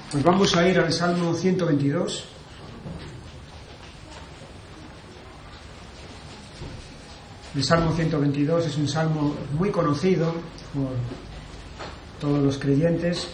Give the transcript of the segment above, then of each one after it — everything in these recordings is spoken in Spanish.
Pues vamos a ir al Salmo 122. El Salmo 122 es un salmo muy conocido por todos los creyentes.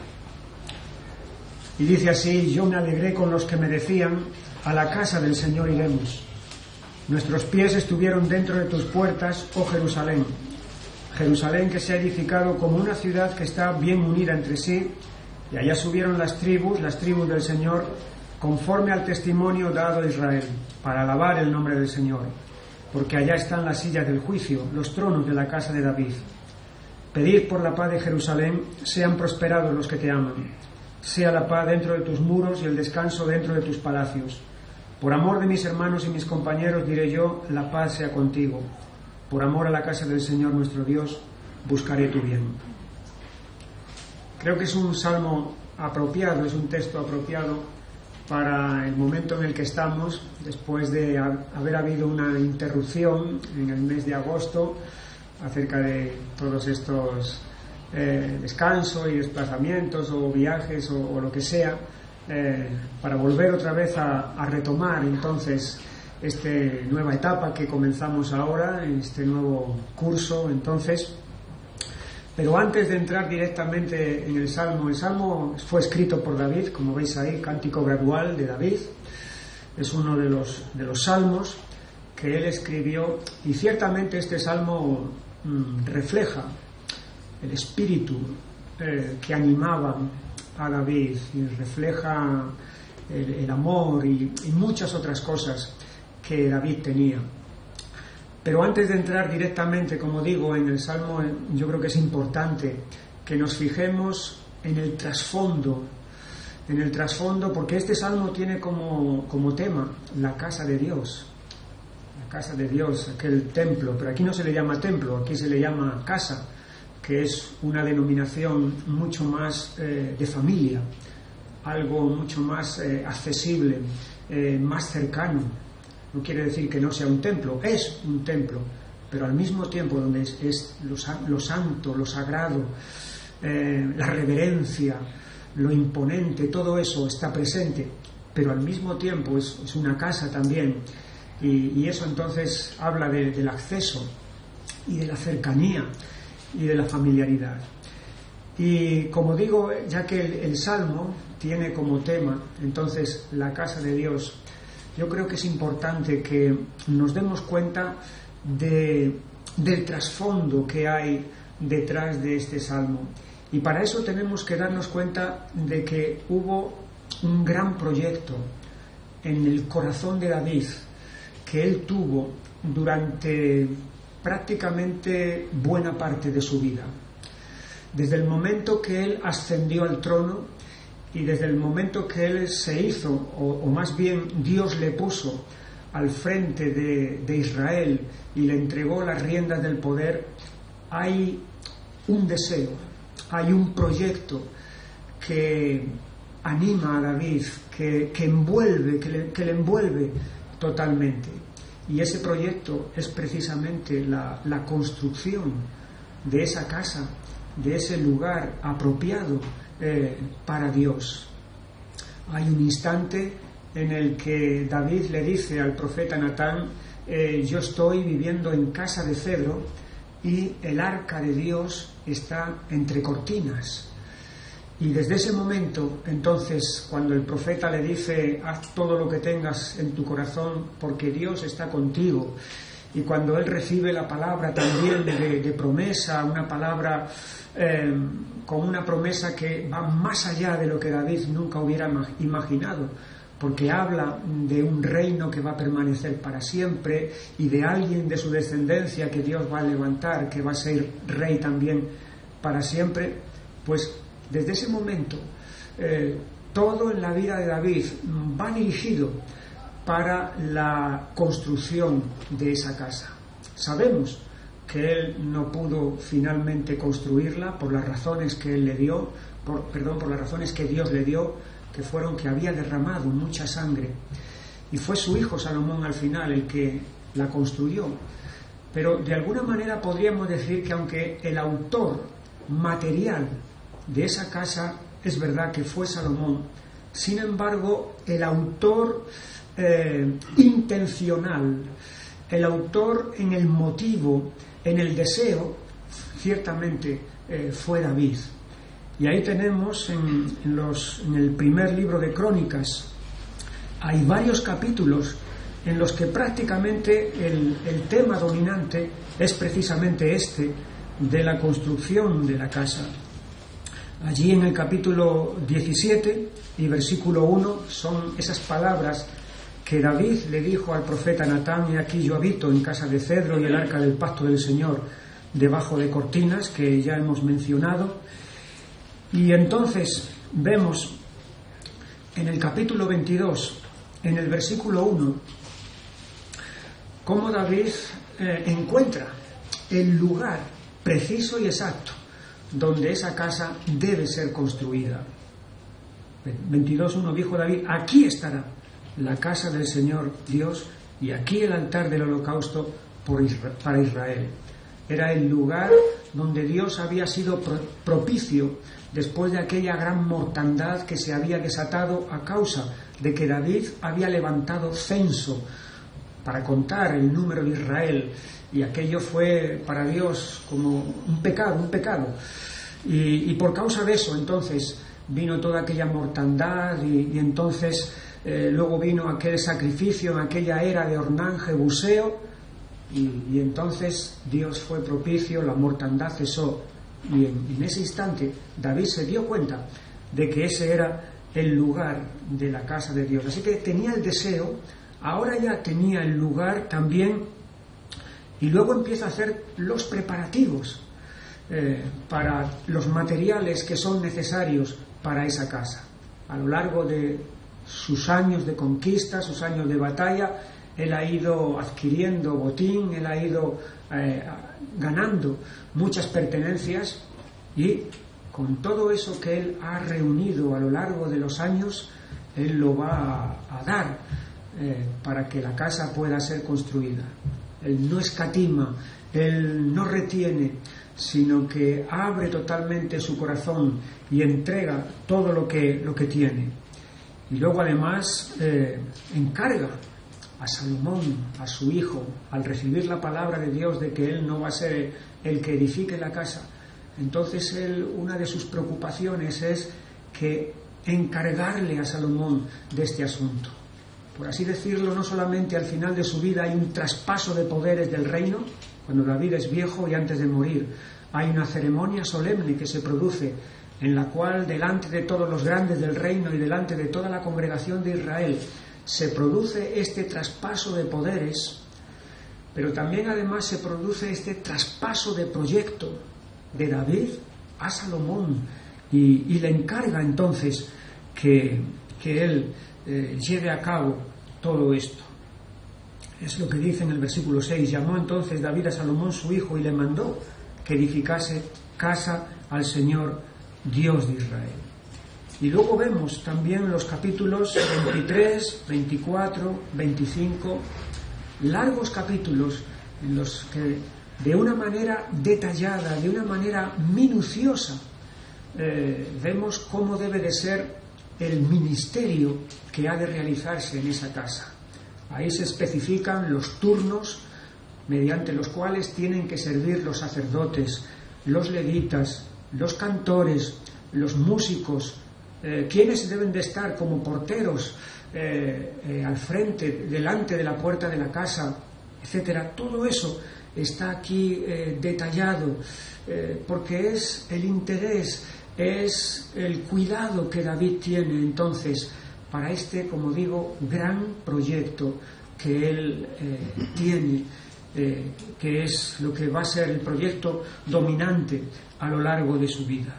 Y dice así: yo me alegré con los que me decían, a la casa del Señor iremos. Nuestros pies estuvieron dentro de tus puertas, oh Jerusalén. Jerusalén que se ha edificado como una ciudad que está bien unida entre sí, y allá subieron las tribus del Señor, conforme al testimonio dado a Israel, para alabar el nombre del Señor. Porque allá están las sillas del juicio, los tronos de la casa de David. Pedid por la paz de Jerusalén, sean prosperados los que te aman. Sea la paz dentro de tus muros y el descanso dentro de tus palacios. Por amor de mis hermanos y mis compañeros diré yo, la paz sea contigo. Por amor a la casa del Señor nuestro Dios, buscaré tu bien. Creo que es un salmo apropiado, es un texto apropiado para el momento en el que estamos, después de haber habido una interrupción en el mes de agosto acerca de todos estos descansos y desplazamientos o viajes o lo que sea, para volver otra vez a retomar entonces esta nueva etapa que comenzamos ahora, este nuevo curso. Entonces, pero antes de entrar directamente en el salmo fue escrito por David, como veis ahí, cántico gradual de David. Es uno de los salmos que él escribió, y ciertamente este salmo refleja el espíritu que animaba a David, y refleja el amor y muchas otras cosas que David tenía. Pero antes de entrar directamente, como digo, en el Salmo, yo creo que es importante que nos fijemos en el trasfondo, porque este Salmo tiene como tema la casa de Dios, aquel templo, pero aquí no se le llama templo, aquí se le llama casa, que es una denominación mucho más de familia, algo mucho más accesible, más cercano. No quiere decir que no sea un templo, es un templo, pero al mismo tiempo donde es lo santo, lo sagrado, la reverencia, lo imponente, todo eso está presente, pero al mismo tiempo es una casa también, y eso entonces habla del acceso y de la cercanía y de la familiaridad. Y como digo, ya que el Salmo tiene como tema entonces la casa de Dios, yo creo que es importante que nos demos cuenta del trasfondo que hay detrás de este salmo. Y para eso tenemos que darnos cuenta de que hubo un gran proyecto en el corazón de David que él tuvo durante prácticamente buena parte de su vida. Desde el momento que él ascendió al trono, y desde el momento que él se hizo, o más bien Dios le puso al frente de Israel y le entregó las riendas del poder, hay un deseo, hay un proyecto que anima a David, que le envuelve totalmente. Y ese proyecto es precisamente la construcción de esa casa, de ese lugar apropiado para Dios. Hay un instante en el que David le dice al profeta Natán: yo estoy viviendo en casa de cedro y el arca de Dios está entre cortinas. Y desde ese momento, entonces, cuando el profeta le dice: haz todo lo que tengas en tu corazón porque Dios está contigo, y cuando él recibe la palabra también de promesa, una palabra con una promesa que va más allá de lo que David nunca hubiera imaginado, porque habla de un reino que va a permanecer para siempre y de alguien de su descendencia que Dios va a levantar, que va a ser rey también para siempre. Pues desde ese momento todo en la vida de David va dirigido para la construcción de esa casa. Sabemos que él no pudo finalmente construirla por las razones que él le dio, por las razones que Dios le dio, que fueron que había derramado mucha sangre, y fue su hijo Salomón al final el que la construyó. Pero de alguna manera podríamos decir que aunque el autor material de esa casa es verdad que fue Salomón. Sin embargo, el autor intencional, el autor en el motivo, en el deseo, ciertamente fue David. Y ahí tenemos en el primer libro de Crónicas, hay varios capítulos en los que prácticamente el tema dominante es precisamente este, de la construcción de la casa. Allí en el capítulo 17 y versículo 1 son esas palabras que David le dijo al profeta Natán: y aquí yo habito en casa de cedro y el arca del pacto del Señor debajo de cortinas, que ya hemos mencionado. Y entonces vemos en el capítulo 22, en el versículo 1, cómo David encuentra el lugar preciso y exacto donde esa casa debe ser construida. 22:1 dijo David: aquí estará la casa del Señor Dios y aquí el altar del holocausto para Israel. Era el lugar donde Dios había sido propicio después de aquella gran mortandad que se había desatado a causa de que David había levantado censo para contar el número de Israel, y aquello fue para Dios como un pecado. Y por causa de eso entonces vino toda aquella mortandad y entonces luego vino aquel sacrificio en aquella era de Ornán, Jebuseo, y entonces Dios fue propicio, la mortandad cesó, y en ese instante David se dio cuenta de que ese era el lugar de la casa de Dios. Así que tenía el deseo, ahora ya tenía el lugar también, y luego empieza a hacer los preparativos para los materiales que son necesarios para esa casa. A lo largo de sus años de conquista, sus años de batalla, él ha ido adquiriendo botín, él ha ido ganando muchas pertenencias, y con todo eso que él ha reunido a lo largo de los años, él lo va a dar para que la casa pueda ser construida. Él no escatima, él no retiene, sino que abre totalmente su corazón y entrega todo lo que tiene. Y luego además encarga a Salomón, a su hijo, al recibir la palabra de Dios de que él no va a ser el que edifique la casa. Entonces una de sus preocupaciones es que encargarle a Salomón de este asunto. Por así decirlo, no solamente al final de su vida hay un traspaso de poderes del reino, cuando David es viejo y antes de morir, hay una ceremonia solemne que se produce, en la cual delante de todos los grandes del reino y delante de toda la congregación de Israel se produce este traspaso de poderes, pero también además se produce este traspaso de proyecto de David a Salomón, y le encarga entonces que él lleve a cabo todo esto. Es lo que dice en el versículo 6: llamó entonces David a Salomón su hijo y le mandó que edificase casa al Señor Dios de Israel. Y luego vemos también los capítulos 23, 24, 25, largos capítulos en los que de una manera detallada, de una manera minuciosa, vemos cómo debe de ser el ministerio que ha de realizarse en esa casa. Ahí se especifican los turnos mediante los cuales tienen que servir los sacerdotes, los levitas, los cantores, los músicos, quienes deben de estar como porteros al frente, delante de la puerta de la casa, etcétera. Todo eso está aquí detallado, porque es el interés, es el cuidado que David tiene entonces para este, como digo, gran proyecto que él tiene, que es lo que va a ser el proyecto dominante a lo largo de su vida.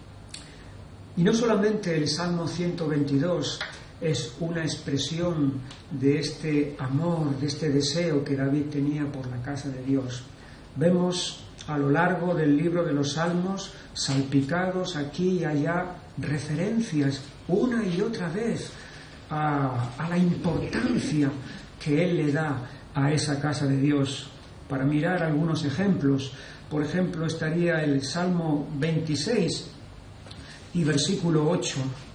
Y no solamente el Salmo 122 es una expresión de este amor, de este deseo que David tenía por la casa de Dios. Vemos a lo largo del libro de los Salmos, salpicados aquí y allá, referencias una y otra vez a la importancia que él le da a esa casa de Dios. Para mirar algunos ejemplos, por ejemplo, estaría el Salmo 26, y versículo 8.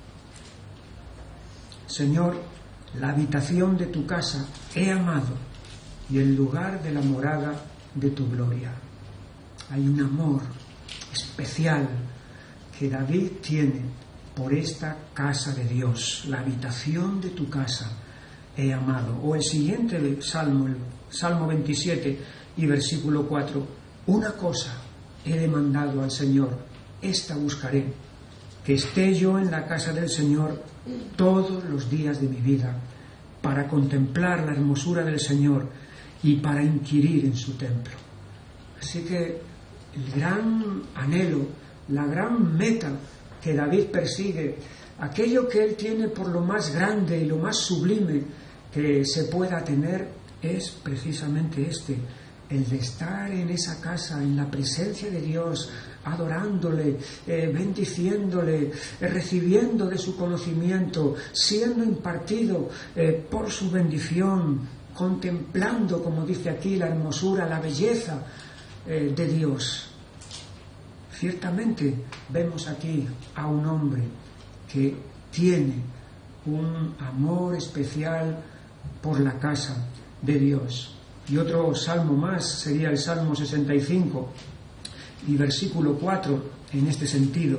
Señor, la habitación de tu casa he amado y el lugar de la morada de tu gloria. Hay un amor especial que David tiene por esta casa de Dios. La habitación de tu casa he amado. O el siguiente salmo, el Salmo 27 y versículo 4. Una cosa he demandado al Señor, esta buscaré, que esté yo en la casa del Señor todos los días de mi vida, para contemplar la hermosura del Señor y para inquirir en su templo. Así que el gran anhelo, la gran meta que David persigue, aquello que él tiene por lo más grande y lo más sublime que se pueda tener, es precisamente el de estar en esa casa, en la presencia de Dios, adorándole, bendiciéndole, recibiendo de su conocimiento, siendo impartido por su bendición, contemplando, como dice aquí, la hermosura, la belleza de Dios. Ciertamente vemos aquí a un hombre que tiene un amor especial por la casa de Dios. Y otro salmo más sería el Salmo 65 y versículo 4 en este sentido.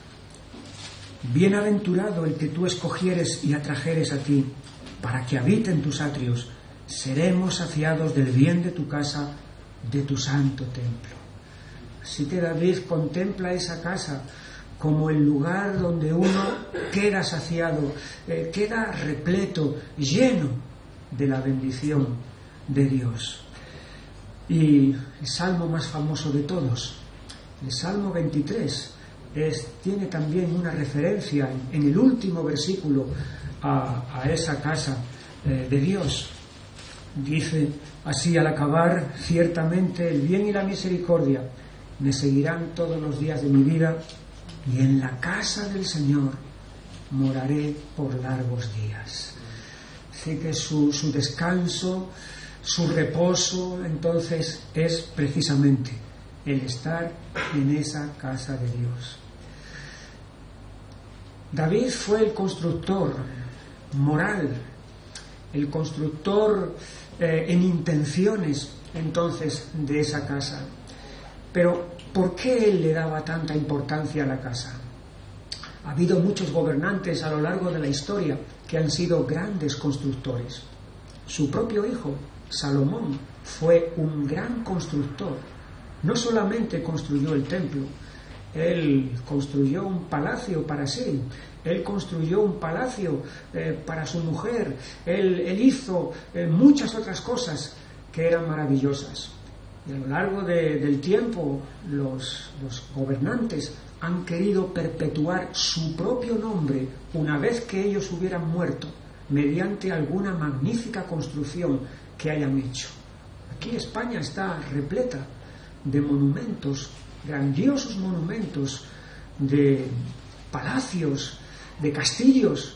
Bienaventurado el que tú escogieres y atrajeres a ti, para que habite en tus atrios. Seremos saciados del bien de tu casa, de tu santo templo. Así que David contempla esa casa como el lugar donde uno queda saciado, queda repleto, lleno de la bendición de Dios. Y el salmo más famoso de todos, el Salmo 23, tiene también una referencia en el último versículo a esa casa de Dios. Dice así al acabar: ciertamente el bien y la misericordia me seguirán todos los días de mi vida, y en la casa del Señor moraré por largos días. Así que su descanso, su reposo, entonces, es precisamente el estar en esa casa de Dios. David fue el constructor moral, el constructor en intenciones, entonces, de esa casa. Pero, ¿por qué él le daba tanta importancia a la casa? Ha habido muchos gobernantes a lo largo de la historia que han sido grandes constructores. Su propio hijo, Salomón, fue un gran constructor. No solamente construyó el templo, él construyó un palacio para sí, él construyó un palacio para su mujer, él hizo muchas otras cosas que eran maravillosas. Y a lo largo del tiempo los gobernantes han querido perpetuar su propio nombre una vez que ellos hubieran muerto, mediante alguna magnífica construcción que hayan hecho. Aquí España está repleta de monumentos, grandiosos monumentos, de palacios, de castillos,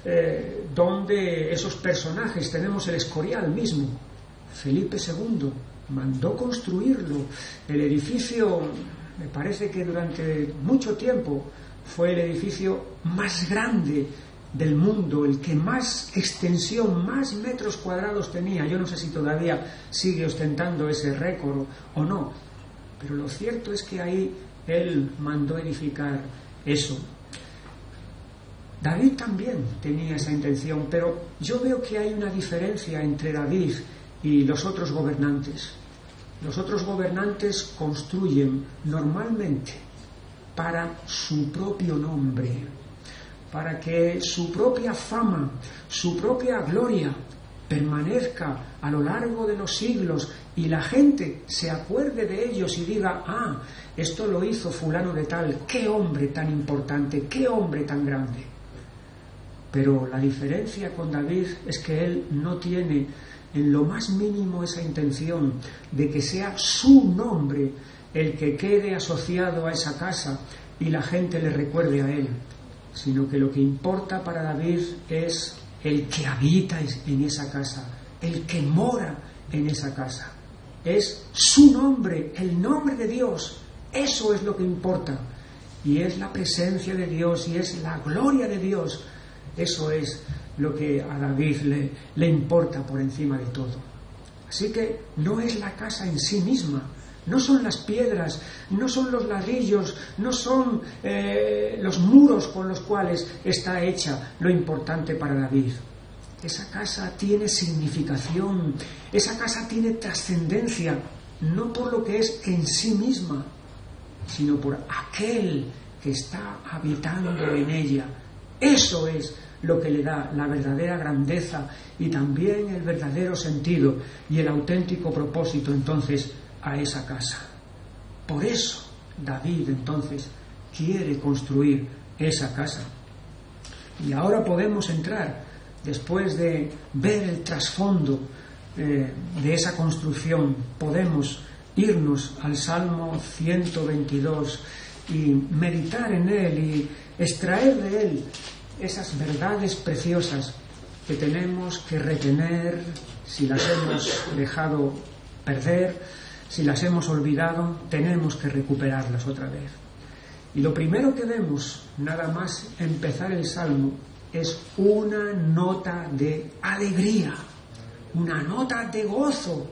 donde esos personajes, tenemos el Escorial mismo, Felipe II mandó construirlo. El edificio, me parece que durante mucho tiempo fue el edificio más grande del mundo, el que más extensión, más metros cuadrados tenía. Yo no sé si todavía sigue ostentando ese récord o no, pero lo cierto es que ahí él mandó edificar eso. David también tenía esa intención, pero yo veo que hay una diferencia entre David y los otros gobernantes. Los otros gobernantes construyen normalmente para su propio nombre, para que su propia fama, su propia gloria permanezca a lo largo de los siglos y la gente se acuerde de ellos y diga: ah, esto lo hizo fulano de tal, qué hombre tan importante, qué hombre tan grande. Pero la diferencia con David es que él no tiene en lo más mínimo esa intención de que sea su nombre el que quede asociado a esa casa y la gente le recuerde a él, sino que lo que importa para David es el que habita en esa casa, el que mora en esa casa. Es su nombre, el nombre de Dios, eso es lo que importa. y es la presencia de Dios y es la gloria de Dios. Eso es lo que a David le importa por encima de todo. Así que no es la casa en sí misma, no son las piedras, no son los ladrillos, no son los muros con los cuales está hecha lo importante para David. Esa casa tiene significación, esa casa tiene trascendencia, no por lo que es en sí misma, sino por aquel que está habitando en ella. Eso es lo que le da la verdadera grandeza y también el verdadero sentido y el auténtico propósito entonces a esa casa. Por eso David entonces quiere construir esa casa. Y ahora podemos entrar, después de ver el trasfondo de esa construcción, podemos irnos al Salmo 122 y meditar en él y extraer de él esas verdades preciosas que tenemos que retener si las hemos dejado perder, si las hemos olvidado, tenemos que recuperarlas otra vez. Y lo primero que vemos, nada más empezar el Salmo, es una nota de alegría, una nota de gozo.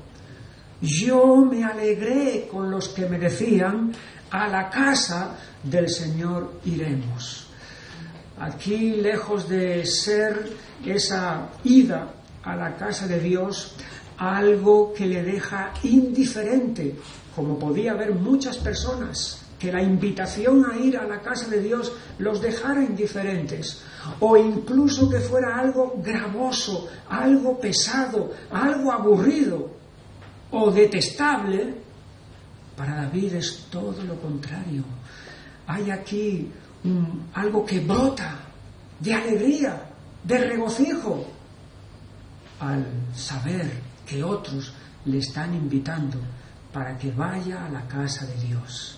Yo me alegré con los que me decían, a la casa del Señor iremos. Aquí, lejos de ser esa ida a la casa de Dios algo que le deja indiferente, como podía haber muchas personas, que la invitación a ir a la casa de Dios los dejara indiferentes, o incluso que fuera algo gravoso, algo pesado, algo aburrido o detestable. Para David es todo lo contrario. Hay aquí algo que brota de alegría, de regocijo, al saber que otros le están invitando para que vaya a la casa de Dios.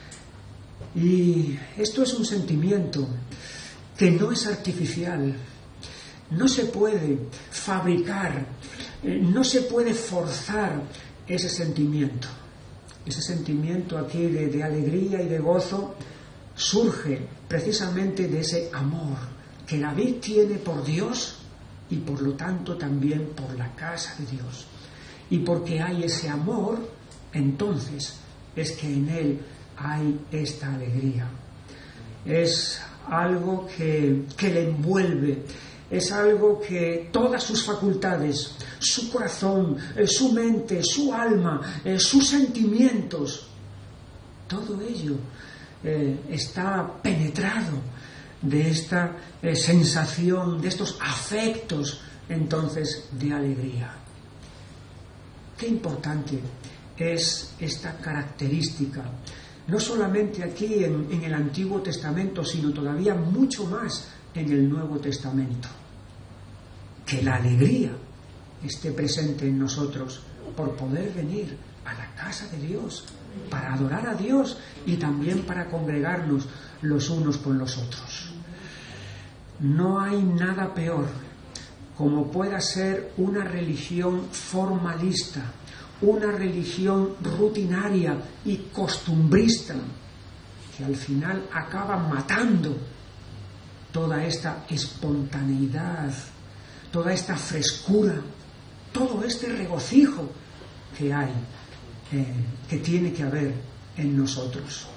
Y esto es un sentimiento que no es artificial, no se puede fabricar, no se puede forzar ese sentimiento. Ese sentimiento aquí de alegría y de gozo surge precisamente de ese amor que David tiene por Dios y por lo tanto también por la casa de Dios. Y porque hay ese amor, entonces es que en él hay esta alegría. Es algo que le envuelve, es algo que todas sus facultades, su corazón, su mente, su alma, sus sentimientos, todo ello está penetrado de esta sensación, de estos afectos entonces de alegría. Qué importante es esta característica, no solamente aquí en el Antiguo Testamento, sino todavía mucho más en el Nuevo Testamento. Que la alegría esté presente en nosotros por poder venir a la casa de Dios, para adorar a Dios y también para congregarnos los unos con los otros. No hay nada peor como pueda ser una religión formalista, una religión rutinaria y costumbrista, que al final acaba matando toda esta espontaneidad, toda esta frescura, todo este regocijo que hay, que tiene que haber en nosotros.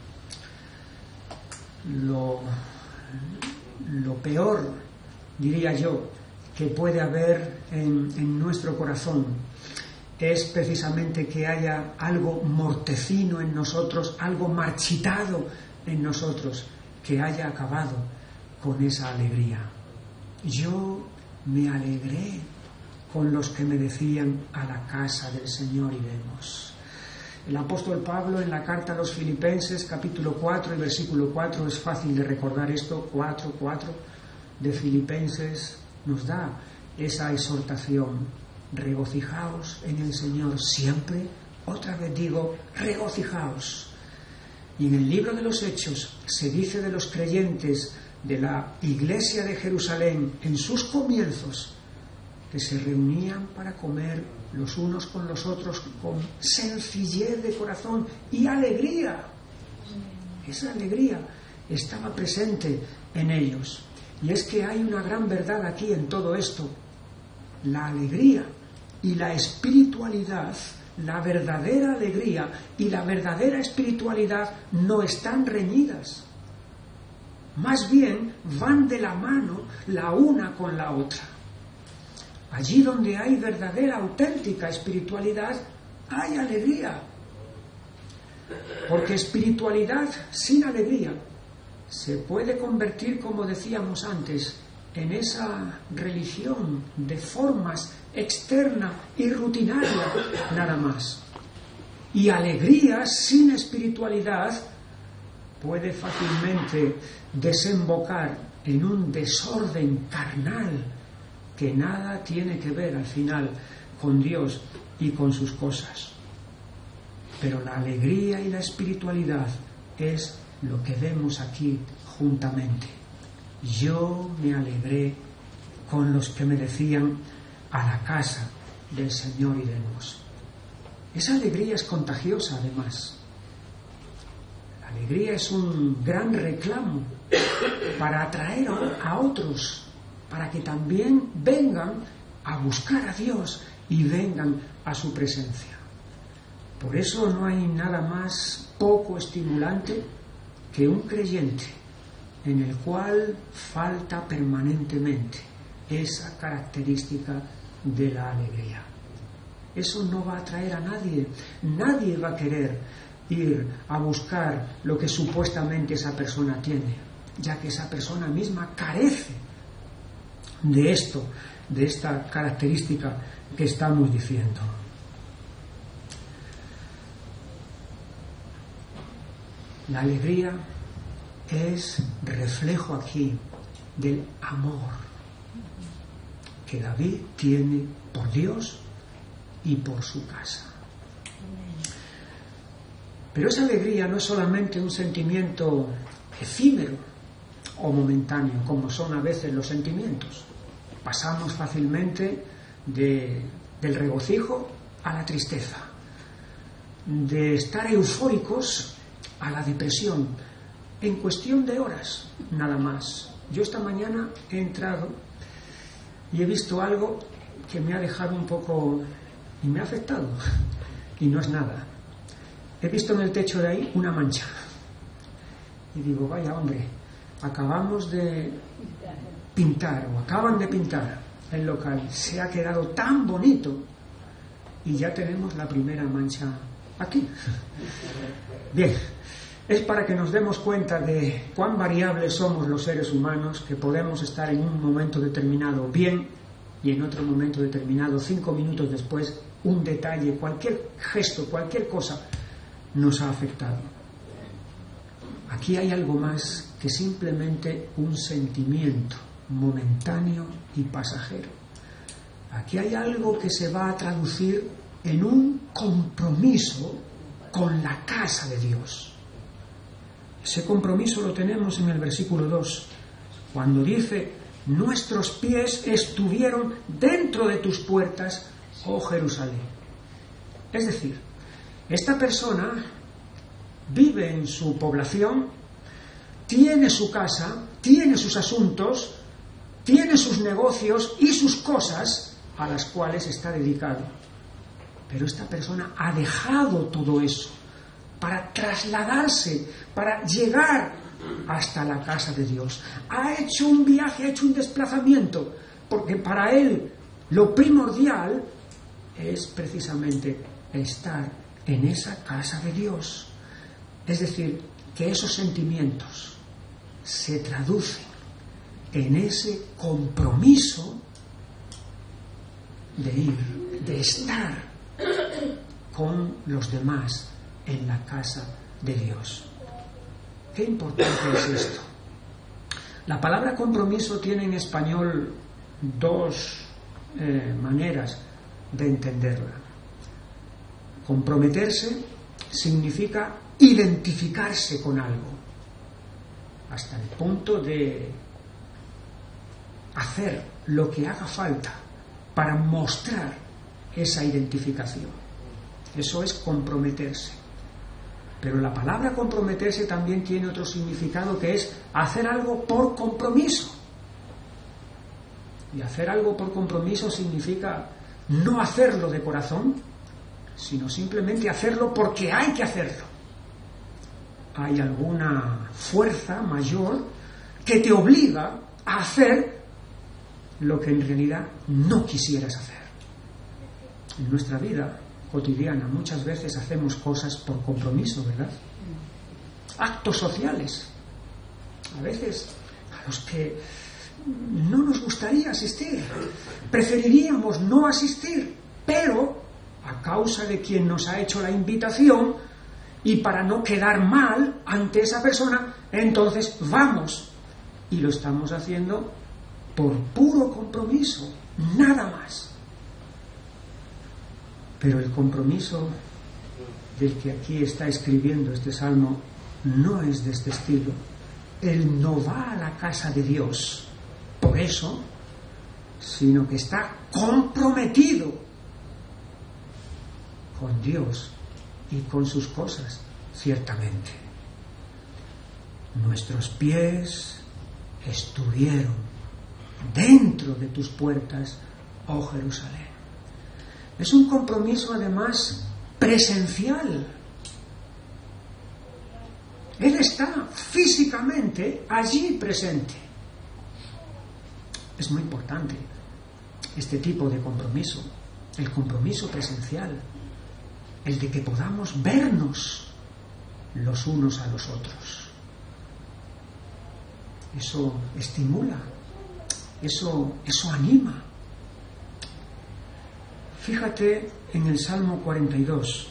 Lo peor, diría yo, que puede haber en nuestro corazón es precisamente que haya algo mortecino en nosotros, algo marchitado en nosotros, que haya acabado con esa alegría. Yo me alegré con los que me decían, a la casa del Señor iremos. El apóstol Pablo en la carta a los Filipenses, capítulo 4 y versículo 4, es fácil de recordar esto, 4 de Filipenses, nos da esa exhortación: regocijaos en el Señor siempre. Otra vez digo, regocijaos. Y en el libro de los Hechos se dice de los creyentes de la iglesia de Jerusalén en sus comienzos que se reunían para comer los unos con los otros con sencillez de corazón y alegría. Esa alegría estaba presente en ellos. Y es que hay una gran verdad aquí en todo esto. La alegría y la espiritualidad, la verdadera alegría y la verdadera espiritualidad no están reñidas. Más bien van de la mano la una con la otra. Allí donde hay verdadera, auténtica espiritualidad, hay alegría. Porque espiritualidad sin alegría se puede convertir, como decíamos antes, en esa religión de formas externa y rutinaria nada más. Y alegría sin espiritualidad puede fácilmente desembocar en un desorden carnal que nada tiene que ver al final con Dios y con sus cosas. Pero la alegría y la espiritualidad es lo que vemos aquí juntamente. Yo me alegré con los que me decían: a la casa del Señor iremos. Esa alegría es contagiosa, además. La alegría es un gran reclamo para atraer a otros, para que también vengan a buscar a Dios y vengan a su presencia. Por eso no hay nada más poco estimulante que un creyente en el cual falta permanentemente esa característica de la alegría. Eso no va a atraer a nadie. Nadie va a querer ir a buscar lo que supuestamente esa persona tiene, ya que esa persona misma carece de esto, de esta característica que estamos diciendo. La alegría es reflejo aquí del amor que David tiene por Dios y por su casa. Pero esa alegría no es solamente un sentimiento efímero o momentáneo, como son a veces los sentimientos. Pasamos fácilmente del regocijo a la tristeza, de estar eufóricos a la depresión, en cuestión de horas, nada más. Yo esta mañana he entrado y he visto algo que me ha dejado un poco y me ha afectado, y no es nada. He visto en el techo de ahí una mancha y digo: vaya hombre, acabamos de pintar o acaban de pintar el local, se ha quedado tan bonito y ya tenemos la primera mancha aquí. Bien, es para que nos demos cuenta de cuán variables somos los seres humanos, que podemos estar en un momento determinado bien y en otro momento determinado, 5 minutos después, un detalle, cualquier gesto, cualquier cosa nos ha afectado. Aquí hay algo más que simplemente un sentimiento momentáneo y pasajero. Aquí hay algo que se va a traducir en un compromiso con la casa de Dios. Ese compromiso lo tenemos en el versículo 2, cuando dice: nuestros pies estuvieron dentro de tus puertas, oh Jerusalén. Es decir, esta persona vive en su población, tiene su casa, tiene sus asuntos, tiene sus negocios y sus cosas a las cuales está dedicado. Pero esta persona ha dejado todo eso para trasladarse, para llegar hasta la casa de Dios. Ha hecho un viaje, ha hecho un desplazamiento, porque para él lo primordial es precisamente estar en esa casa de Dios. Es decir, que esos sentimientos se traducen en ese compromiso de ir, de estar con los demás en la casa de Dios. Qué importante es esto. La palabra compromiso tiene en español dos maneras de entenderla. Comprometerse significa identificarse con algo, hasta el punto de hacer lo que haga falta para mostrar esa identificación. Eso es comprometerse. Pero la palabra comprometerse también tiene otro significado, que es hacer algo por compromiso. Y hacer algo por compromiso significa no hacerlo de corazón, sino simplemente hacerlo porque hay que hacerlo. Hay alguna fuerza mayor que te obliga a hacer lo que en realidad no quisieras hacer. En nuestra vida cotidiana muchas veces hacemos cosas por compromiso, ¿verdad? Actos sociales, a veces a los que no nos gustaría asistir, preferiríamos no asistir, pero a causa de quien nos ha hecho la invitación y para no quedar mal ante esa persona, entonces vamos, y lo estamos haciendo por puro compromiso, nada más. Pero el compromiso del que aquí está escribiendo este salmo no es de este estilo. Él no va a la casa de Dios por eso, sino que está comprometido con Dios y con sus cosas, ciertamente. Nuestros pies estuvieron dentro de tus puertas, oh Jerusalén. Es un compromiso además presencial. Él está físicamente allí presente. Es muy importante este tipo de compromiso, el compromiso presencial, el de que podamos vernos los unos a los otros. Eso estimula, eso anima. Fíjate en el Salmo 42.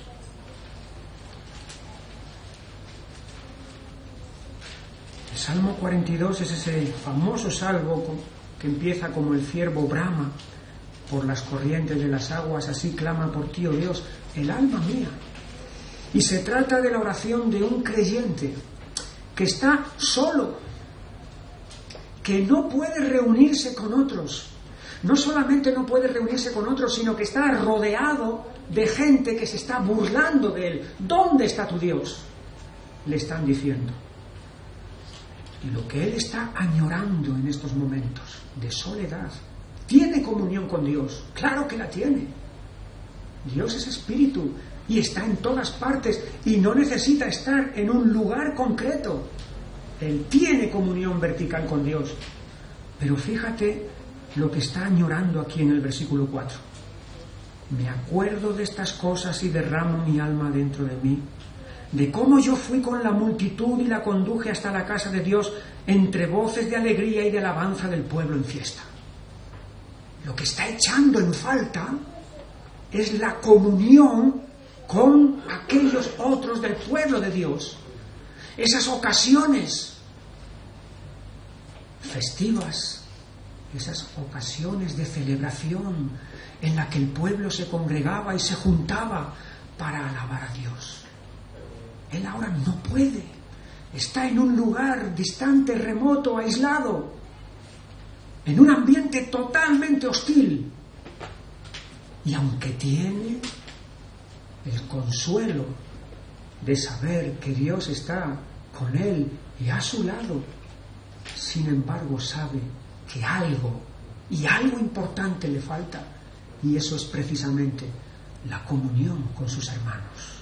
El Salmo 42 es ese famoso salmo que empieza como el ciervo brama por las corrientes de las aguas, así clama por ti, oh Dios, el alma mía. Y se trata de la oración de un creyente que está solo, que no puede reunirse con otros. No solamente no puede reunirse con otros, sino que está rodeado de gente que se está burlando de él. ¿Dónde está tu Dios?, le están diciendo. Y lo que él está añorando en estos momentos de soledad, ¿tiene comunión con Dios? Claro que la tiene. Dios es espíritu y está en todas partes y no necesita estar en un lugar concreto. Él tiene comunión vertical con Dios. Pero fíjate lo que está añorando aquí en el versículo 4. Me acuerdo de estas cosas y derramo mi alma dentro de mí, de cómo yo fui con la multitud y la conduje hasta la casa de Dios entre voces de alegría y de alabanza del pueblo en fiesta. Lo que está echando en falta es la comunión con aquellos otros del pueblo de Dios. Esas ocasiones festivas, esas ocasiones de celebración en la que el pueblo se congregaba y se juntaba para alabar a Dios. Él ahora no puede, está en un lugar distante, remoto, aislado, en un ambiente totalmente hostil. Y aunque tiene el consuelo de saber que Dios está con él y a su lado, sin embargo sabe que algo importante le falta, y eso es precisamente la comunión con sus hermanos.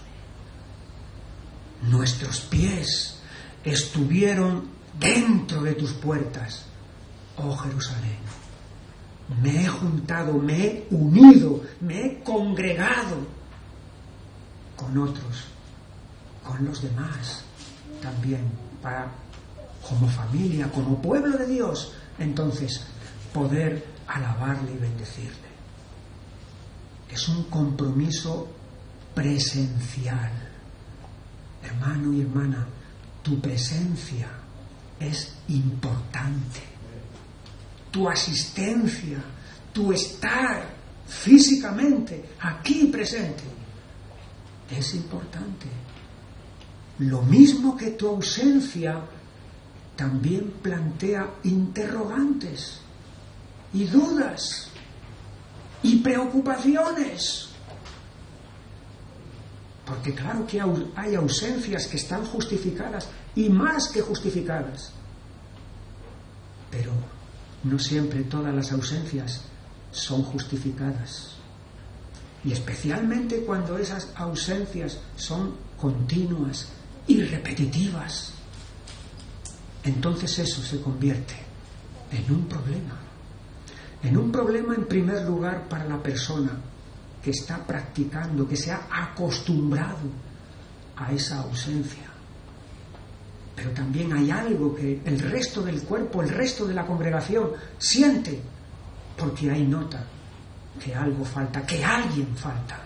Nuestros pies estuvieron dentro de tus puertas, oh Jerusalén. Me he juntado, me he unido, me he congregado con otros, con los demás también, para, como familia, como pueblo de Dios, entonces poder alabarle y bendecirle. Es un compromiso presencial. Hermano y hermana, tu presencia es importante. Tu asistencia, tu estar físicamente aquí presente es importante. Lo mismo que tu ausencia también plantea interrogantes y dudas y preocupaciones. Porque claro que hay ausencias que están justificadas y más que justificadas. Pero no siempre todas las ausencias son justificadas. Y especialmente cuando esas ausencias son continuas y repetitivas. Entonces eso se convierte en un problema. En un problema en primer lugar para la persona que está practicando, que se ha acostumbrado a esa ausencia. Pero también hay algo que el resto del cuerpo, el resto de la congregación siente, porque ahí nota que algo falta, que alguien falta.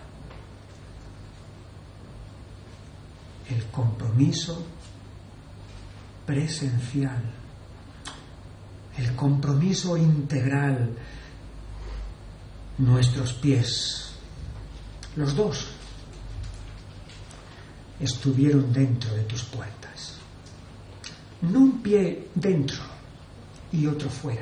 El compromiso presencial, el compromiso integral, nuestros pies, los dos, estuvieron dentro de tus puertas. No un pie dentro y otro fuera.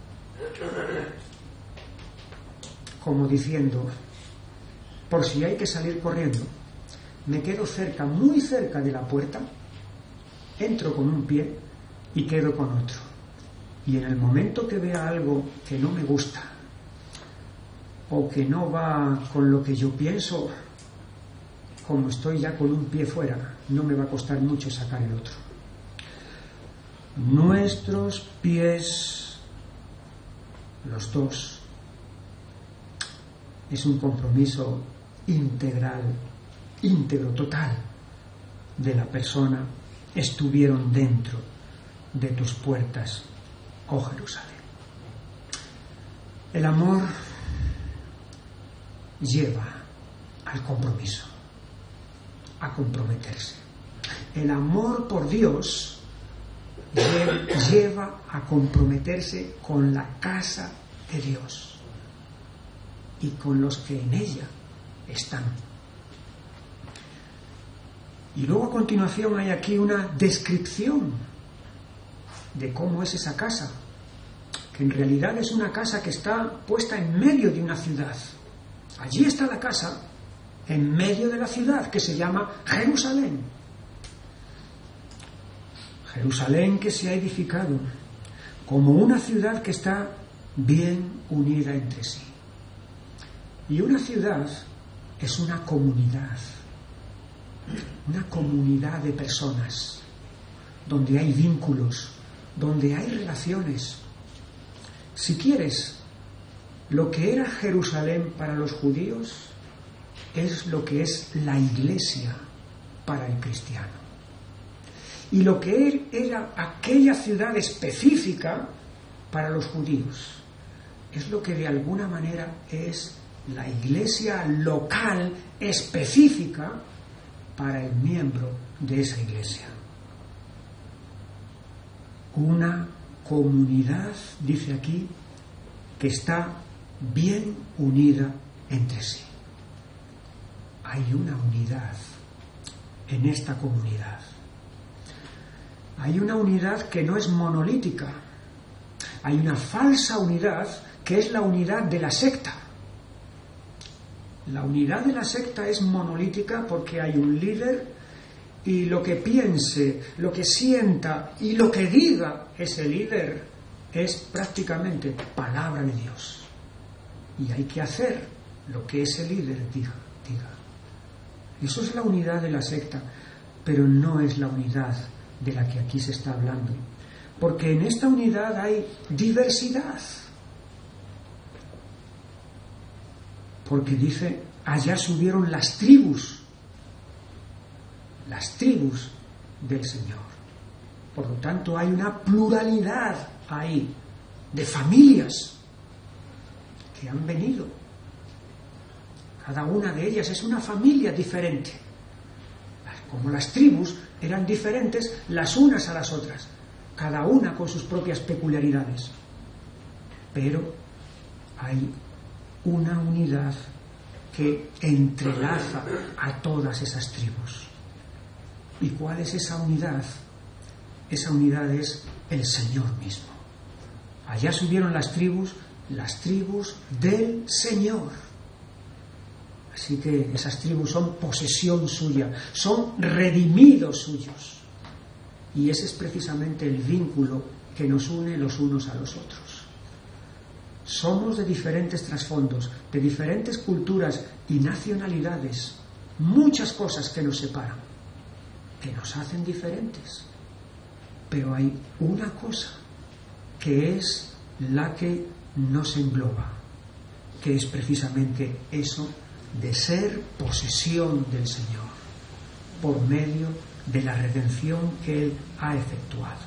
Como diciendo, por si hay que salir corriendo, me quedo cerca, muy cerca de la puerta, entro con un pie y quedo con otro. Y en el momento que vea algo que no me gusta o que no va con lo que yo pienso, como estoy ya con un pie fuera, no me va a costar mucho sacar el otro. Nuestros pies, los dos, es un compromiso integral, íntegro, total de la persona. Estuvieron dentro de tus puertas, oh Jerusalén. El amor lleva al compromiso, a comprometerse. El amor por Dios lleva a comprometerse con la casa de Dios y con los que en ella están. Y luego a continuación hay aquí una descripción de cómo es esa casa, que en realidad es una casa que está puesta en medio de una ciudad. Allí está la casa, en medio de la ciudad, que se llama Jerusalén. Jerusalén que se ha edificado como una ciudad que está bien unida entre sí. Y una ciudad es una comunidad de personas, donde hay vínculos, donde hay relaciones. Si quieres, lo que era Jerusalén para los judíos es lo que es la iglesia para el cristiano. Y lo que era aquella ciudad específica para los judíos es lo que de alguna manera es la iglesia local específica para el miembro de esa iglesia. Una comunidad, dice aquí, que está bien unida entre sí. Hay una unidad en esta comunidad. Hay una unidad que no es monolítica. Hay una falsa unidad que es la unidad de la secta. La unidad de la secta es monolítica porque hay un líder y lo que piense, lo que sienta y lo que diga ese líder es prácticamente palabra de Dios. Y hay que hacer lo que ese líder diga. Eso es la unidad de la secta, pero no es la unidad de la que aquí se está hablando. Porque en esta unidad hay diversidad. Porque dice, allá subieron las tribus del Señor. Por lo tanto, hay una pluralidad ahí de familias que han venido. Cada una de ellas es una familia diferente. Como las tribus eran diferentes las unas a las otras, cada una con sus propias peculiaridades. Pero hay una unidad que entrelaza a todas esas tribus. ¿Y cuál es esa unidad? Esa unidad es el Señor mismo. Allá subieron las tribus del Señor. Así que esas tribus son posesión suya, son redimidos suyos. Y ese es precisamente el vínculo que nos une los unos a los otros. Somos de diferentes trasfondos, de diferentes culturas y nacionalidades, muchas cosas que nos separan, que nos hacen diferentes. Pero hay una cosa que es la que nos engloba, que es precisamente eso de ser posesión del Señor por medio de la redención que Él ha efectuado.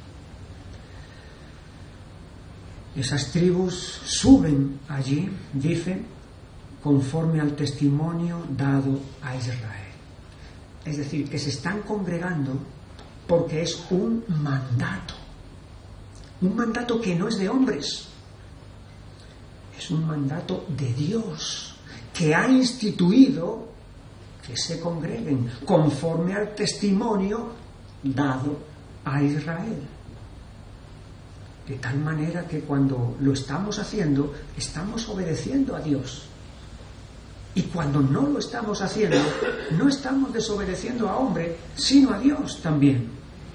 Esas tribus suben allí, dice, conforme al testimonio dado a Israel. Es decir, que se están congregando porque es un mandato que no es de hombres, es un mandato de Dios, que ha instituido que se congreguen conforme al testimonio dado a Israel. De tal manera que cuando lo estamos haciendo, estamos obedeciendo a Dios. Y cuando no lo estamos haciendo, no estamos desobedeciendo a hombre, sino a Dios también.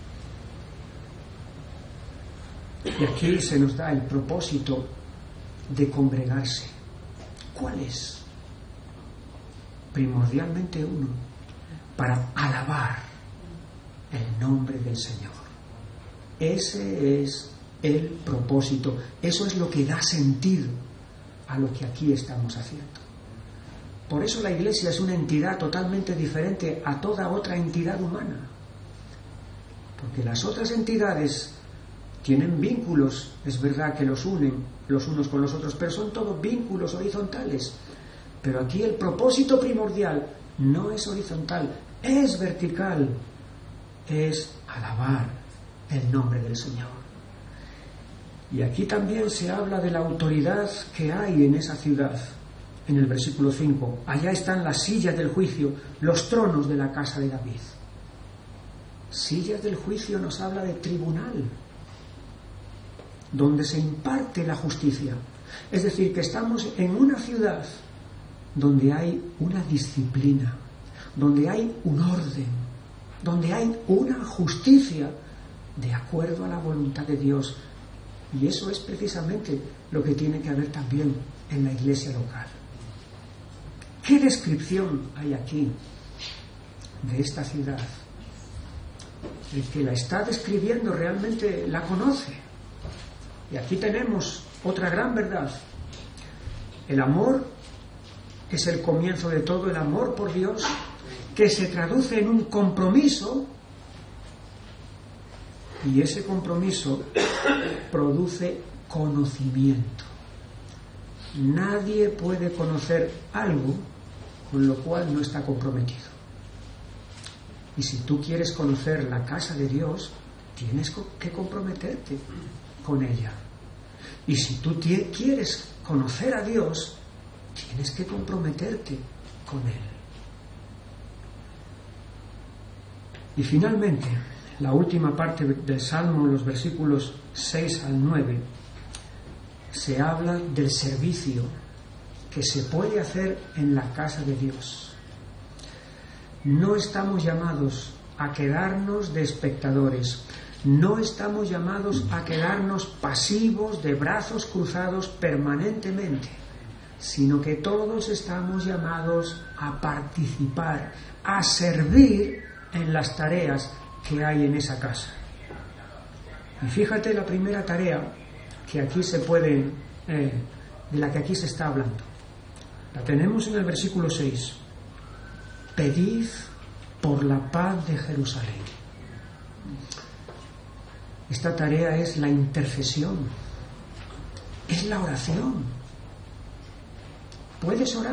Y aquí se nos da el propósito de congregarse. ¿Cuál es? Primordialmente uno, para alabar el nombre del Señor. Ese es el propósito, eso es lo que da sentido a lo que aquí estamos haciendo. Por eso la Iglesia es una entidad totalmente diferente a toda otra entidad humana, porque las otras entidades tienen vínculos, es verdad que los unen los unos con los otros, pero son todos vínculos horizontales. Pero aquí el propósito primordial no es horizontal, es vertical, es alabar el nombre del Señor. Y aquí también se habla de la autoridad que hay en esa ciudad, en el versículo 5. Allá están las sillas del juicio, los tronos de la casa de David. Sillas del juicio nos habla de tribunal, donde se imparte la justicia. Es decir, que estamos en una ciudad donde hay una disciplina, donde hay un orden, donde hay una justicia de acuerdo a la voluntad de Dios. Y eso es precisamente lo que tiene que haber también en la iglesia local. ¿Qué descripción hay aquí de esta ciudad? El que la está describiendo realmente la conoce. Y aquí tenemos otra gran verdad. El amor es el comienzo de todo, el amor por Dios, que se traduce en un compromiso, y ese compromiso produce conocimiento. Nadie puede conocer algo con lo cual no está comprometido. Y si tú quieres conocer la casa de Dios, tienes que comprometerte con ella. Y si tú quieres conocer a Dios, tienes que comprometerte con Él. Y finalmente, la última parte del Salmo, los versículos 6 al 9, se habla del servicio que se puede hacer en la casa de Dios. No estamos llamados a quedarnos de espectadores, no estamos llamados a quedarnos pasivos de brazos cruzados permanentemente, sino que todos estamos llamados a participar, a servir en las tareas que hay en esa casa. Y fíjate la primera tarea que aquí se puede, de la que aquí se está hablando. La tenemos en el versículo 6. Pedid por la paz de Jerusalén. Esta tarea es la intercesión, es la oración. ¿Puedes orar?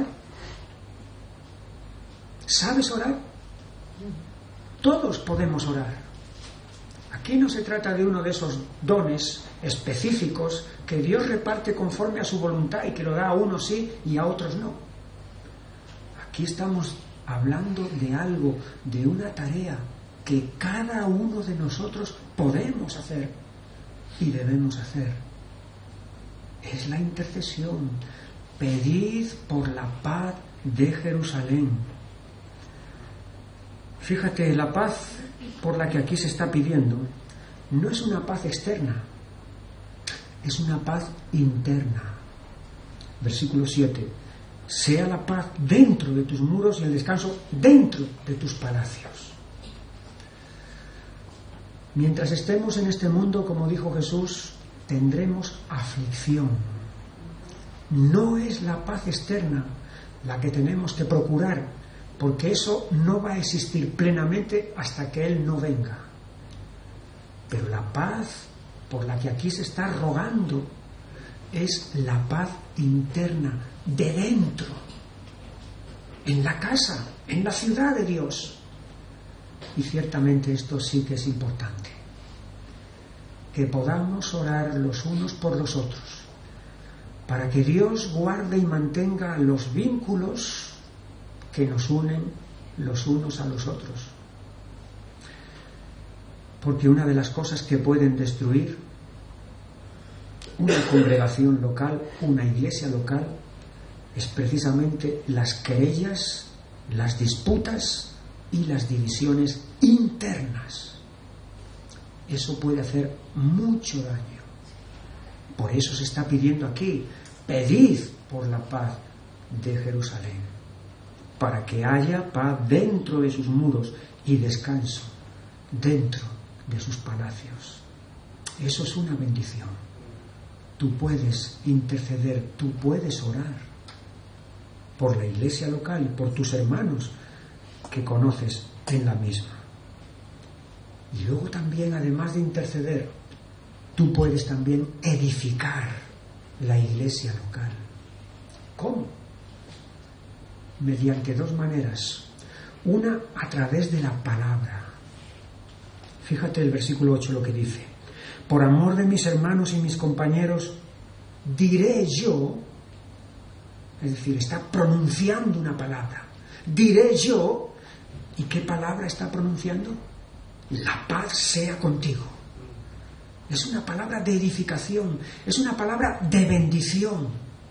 ¿Sabes orar? Todos podemos orar. Aquí no se trata de uno de esos dones específicos que Dios reparte conforme a su voluntad y que lo da a unos sí y a otros no. Aquí estamos hablando de algo, de una tarea que cada uno de nosotros podemos hacer y debemos hacer. Es la intercesión. Pedid por la paz de Jerusalén. Fíjate, la paz por la que aquí se está pidiendo no es una paz externa, es una paz interna. Versículo 7. Sea la paz dentro de tus muros y el descanso dentro de tus palacios. Mientras estemos en este mundo, como dijo Jesús, tendremos aflicción. No es la paz externa la que tenemos que procurar, porque eso no va a existir plenamente hasta que Él no venga. Pero la paz por la que aquí se está rogando es la paz interna, de dentro, en la casa, en la ciudad de Dios. Y ciertamente esto sí que es importante, que podamos orar los unos por los otros, para que Dios guarde y mantenga los vínculos que nos unen los unos a los otros. Porque una de las cosas que pueden destruir una congregación local, una iglesia local, es precisamente las querellas, las disputas y las divisiones internas. Eso puede hacer mucho daño. Por eso se está pidiendo aquí: pedid por la paz de Jerusalén, para que haya paz dentro de sus muros y descanso dentro de sus palacios. Eso es una bendición. Tú puedes interceder, tú puedes orar por la iglesia local y por tus hermanos que conoces en la misma. Y luego también, además de interceder, tú puedes también edificar la iglesia local. ¿Cómo? Mediante dos maneras. Una, a través de la palabra. Fíjate el versículo 8 lo que dice: por amor de mis hermanos y mis compañeros, diré yo, es decir, está pronunciando una palabra, diré yo. ¿Y qué palabra está pronunciando? La paz sea contigo. Es una palabra de edificación, es una palabra de bendición.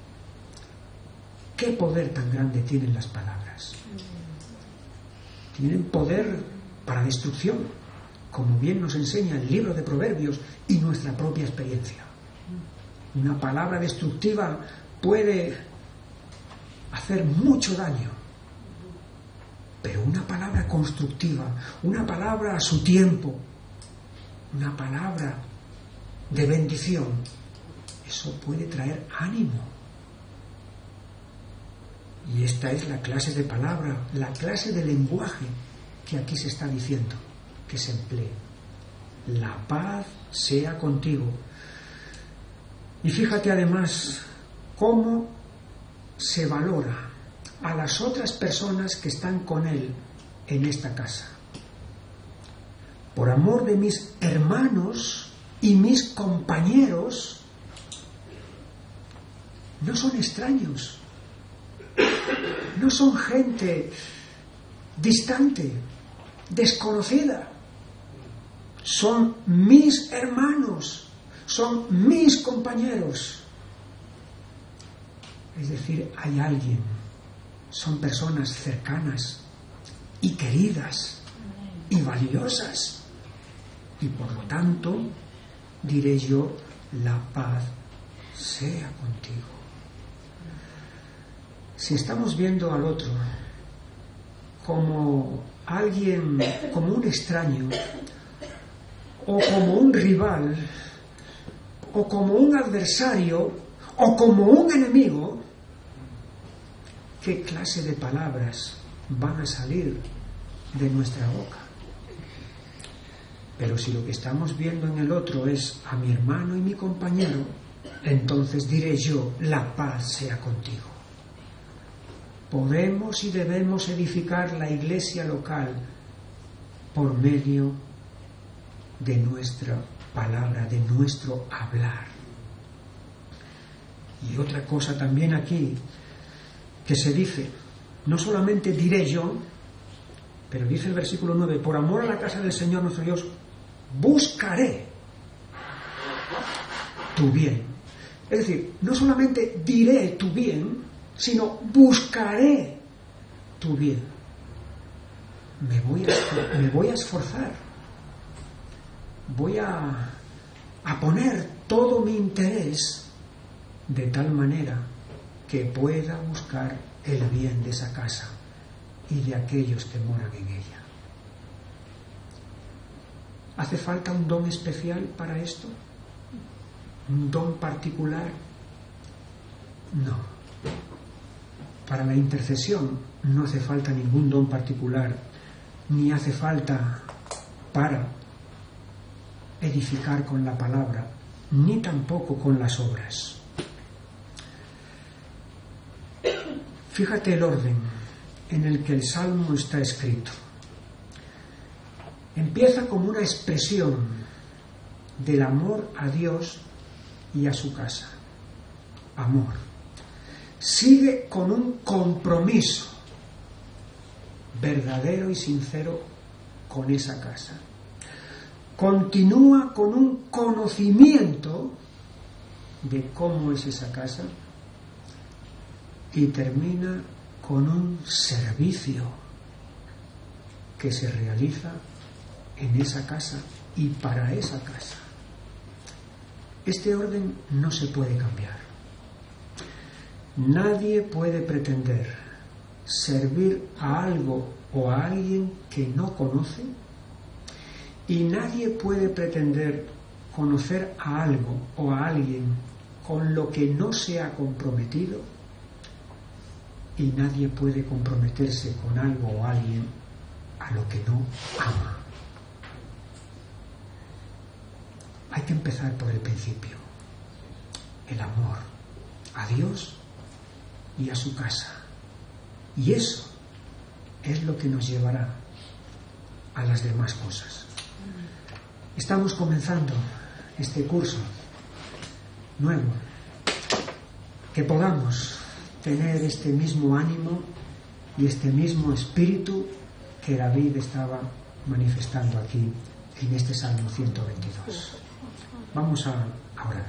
¿Qué poder tan grande tienen las palabras? Tienen poder para destrucción, como bien nos enseña el libro de Proverbios y nuestra propia experiencia. Una palabra destructiva puede hacer mucho daño, pero una palabra constructiva, una palabra a su tiempo, una palabra de bendición, eso puede traer ánimo. Y esta es la clase de palabra, la clase de lenguaje que aquí se está diciendo que se emplee. La paz sea contigo. Y fíjate además cómo se valora a las otras personas que están con él en esta casa. Por amor de mis hermanos y mis compañeros, no son extraños, no son gente distante, desconocida. Son mis hermanos, son mis compañeros. Es decir, hay alguien, son personas cercanas y queridas y valiosas. Y por lo tanto, diré yo, la paz sea contigo. Si estamos viendo al otro como alguien, como un extraño, o como un rival, o como un adversario, o como un enemigo, ¿qué clase de palabras van a salir de nuestra boca? Pero si lo que estamos viendo en el otro es a mi hermano y mi compañero, entonces diré yo, la paz sea contigo. Podemos y debemos edificar la iglesia local por medio de nuestra palabra, de nuestro hablar. Y otra cosa también aquí que se dice, no solamente diré yo, pero dice el versículo 9, por amor a la casa del Señor nuestro Dios, buscaré tu bien. Es decir, no solamente diré tu bien, sino buscaré tu bien. Me voy a esforzar. Voy a poner todo mi interés de tal manera que pueda buscar el bien de esa casa y de aquellos que moran en ella. ¿Hace falta un don especial para esto? ¿Un don particular? No. Para la intercesión no hace falta ningún don particular, ni hace falta para edificar con la palabra, ni tampoco con las obras. Fíjate el orden en el que el Salmo está escrito. Empieza como una expresión del amor a Dios y a su casa. Amor. Sigue con un compromiso verdadero y sincero con esa casa. Continúa con un conocimiento de cómo es esa casa y termina con un servicio que se realiza en esa casa y para esa casa. Este orden no se puede cambiar. Nadie puede pretender servir a algo o a alguien que no conoce, y nadie puede pretender conocer a algo o a alguien con lo que no se ha comprometido, y nadie puede comprometerse con algo o alguien a lo que no ama. Hay que empezar por el principio, el amor a Dios y a su casa, y eso es lo que nos llevará a las demás cosas. Estamos comenzando este curso nuevo, que podamos tener este mismo ánimo y este mismo espíritu que David estaba manifestando aquí en este Salmo 122. Vamos a orar.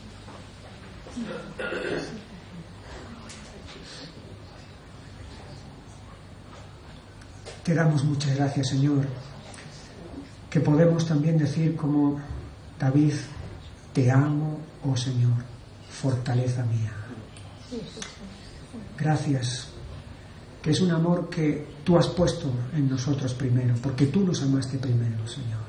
Te damos muchas gracias, Señor, que podemos también decir como David: te amo, oh Señor, fortaleza mía. Gracias, que es un amor que tú has puesto en nosotros primero, porque tú nos amaste primero, Señor.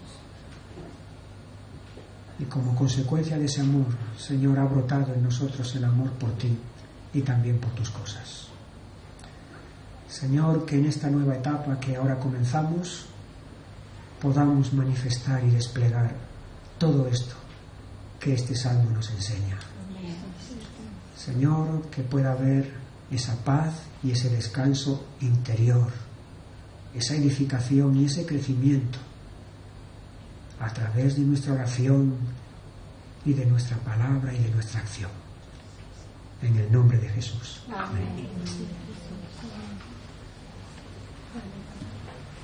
Y como consecuencia de ese amor, Señor, ha brotado en nosotros el amor por ti y también por tus cosas. Señor, que en esta nueva etapa que ahora comenzamos podamos manifestar y desplegar todo esto que este Salmo nos enseña. Señor, que pueda haber esa paz y ese descanso interior, esa edificación y ese crecimiento a través de nuestra oración y de nuestra palabra y de nuestra acción. En el nombre de Jesús. Amén.